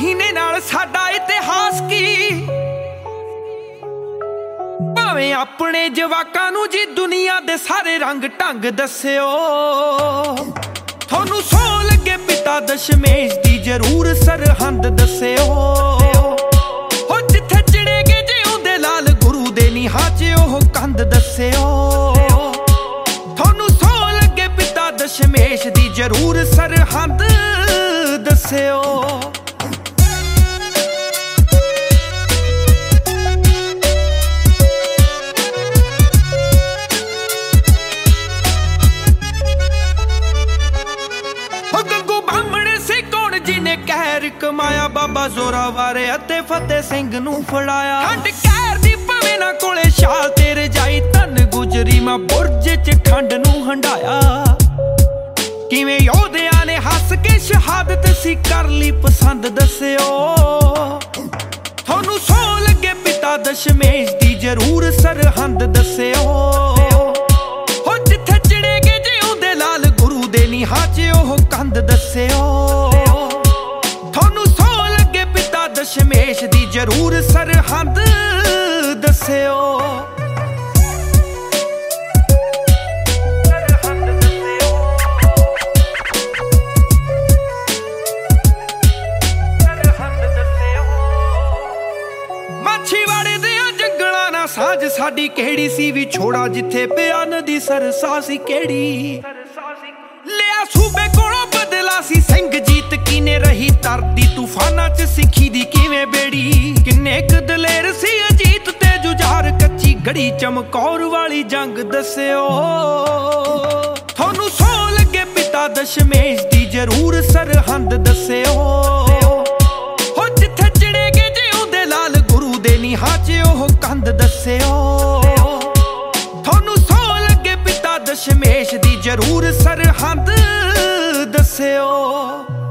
ਮਹੀਨੇ ਨਾਲ ਸਾਡਾ ਇਤਿਹਾਸ ਕੀ। ਭਾਵੇਂ ਆਪਣੇ ਜਵਾਕਾਂ ਨੂੰ ਜੀ ਦੁਨੀਆ ਦੇ ਸਾਰੇ ਰੰਗ ਢੰਗ ਦੱਸਿਓ। ਤੁਹਾਨੂੰ ਸੌ ਲੱਗੇ ਪਿਤਾ ਦਸ਼ਮੇਸ਼ ਦੀ ਜ਼ਰੂਰ ਸਰਹੰਦ ਦੱਸਿਓ। ਹੋ ਜਿੱਥੇ ਚਿੜੇਗੇ ਜਿਉਂਦੇ ਲਾਲ ਗੁਰੂ ਦੇ ਨੀਹਾਂ 'ਚ ਉਹ ਕੰਧ ਦੱਸਿਓ। ਤੁਹਾਨੂੰ ਸੌ ਲੱਗੇ ਪਿਤਾ ਦਸ਼ਮੇਸ਼ ਦੀ ਜ਼ਰੂਰ ਸਰਹੰਦ ਦੱਸਿਓ। ਕਹਿਰ ਕਮਾਇਆ ਬਾਬਾ ਜ਼ੋਰਾਵਰ ਅਤੇ ਫਤਿਹ ਸਿੰਘ ਨੂੰ ਫੜਾਇਆ। ਠੰਡ ਕਹਿਰ ਦੀ ਭਵੇਂ ਨਾ ਕੋਲੇ ਛਾਲ ਤੇ ਰਜਾਈ ਧੰਨ ਗੁਜਰੀ ਮਾਂ ਬੁਰਜ 'ਚ ਠੰਡ ਨੂੰ ਹੰਡਾਇਆ। ਕਿਵੇਂ ਯੋਧਿਆਂ ਨੇ ਹੱਸ ਕੇ ਸ਼ਹਾਦਤ ਸੀ ਕਰ ਲਈ ਪਸੰਦ ਦੱਸਿਓ। ਤੁਹਾਨੂੰ ਸੌ ਲੱਗੇ ਪਿਤਾ ਦਸ਼ਮੇਸ਼ ਦੀ ਜ਼ਰੂਰ ਸਰਹੰਦ ਦੱਸਿਓ। ਹੋ ਜਿੱਥੇ ਚਿੜੇਗੇ ਜਿਉਂਦੇ ਲਾਲ ਗੁਰੂ ਦੇ ਨੀਹਾਂ 'ਚ ਉਹ ਕੰਧ ਦੱਸਿਓ। ਦਸ਼ਮੇਸ਼ ਦੀ ਜ਼ਰੂਰ ਸਰਹੰਦ ਦੱਸਿਓ। ਮਾਛੀਵਾੜੇ ਦੇ ਜੰਗਲਾਂ ਨਾਲ ਸਾਂਝ ਸਾਡੀ ਕਿਹੜੀ ਸੀ ਵਿਛੋੜਾ ਜਿੱਥੇ ਪਿਆ ਨਦੀ ਸਰਸਾ ਸੀ ਕਿਹੜੀ। ਲਿਆ ਸੂਬੇ ਕੋਲੋਂ ਬਦਲਾ ਸੀ ਸਿੰਘ ਜੀਤ ਕਿਨੇ ਰਹੀ ਤਰਦੀ ਤੂਫਾਨਾਂ 'ਚ ਸਿੱਖੀ ਦੀ ਕਿਵੇਂ ਬੇੜੀ। ਕਿੰਨੇ ਕੁ ਦਲੇਰ ਸੀ ਅਜੀਤ ਤੇ ਜੁਝਾਰ ਕੱਚੀ ਗੜੀ ਚਮਕੌਰ ਵਾਲੀ ਜੰਗ ਦੱਸਿਓ। ਤੁਹਾਨੂੰ ਸੌ ਲੱਗੇ ਪਿਤਾ ਦਸ਼ਮੇਸ਼ ਦੀ ਜ਼ਰੂਰ ਸਰਹੰਦ ਦੱਸਿਓ। ਹੋ ਜਿੱਥੇ ਚਿੜੇਗੇ ਜਿਉਂਦੇ ਲਾਲ ਗੁਰੂ ਦੇ ਨੀਹਾਂ 'ਚ ਉਹ ਕੰਧ ਦੱਸਿਓ। ਤੁਹਾਨੂੰ ਸੌ ਲੱਗੇ ਪਿਤਾ ਦਸ਼ਮੇਸ਼ ਦੀ ਜ਼ਰੂਰ ਸਰਹੰਦ ਦੱਸਿਓ।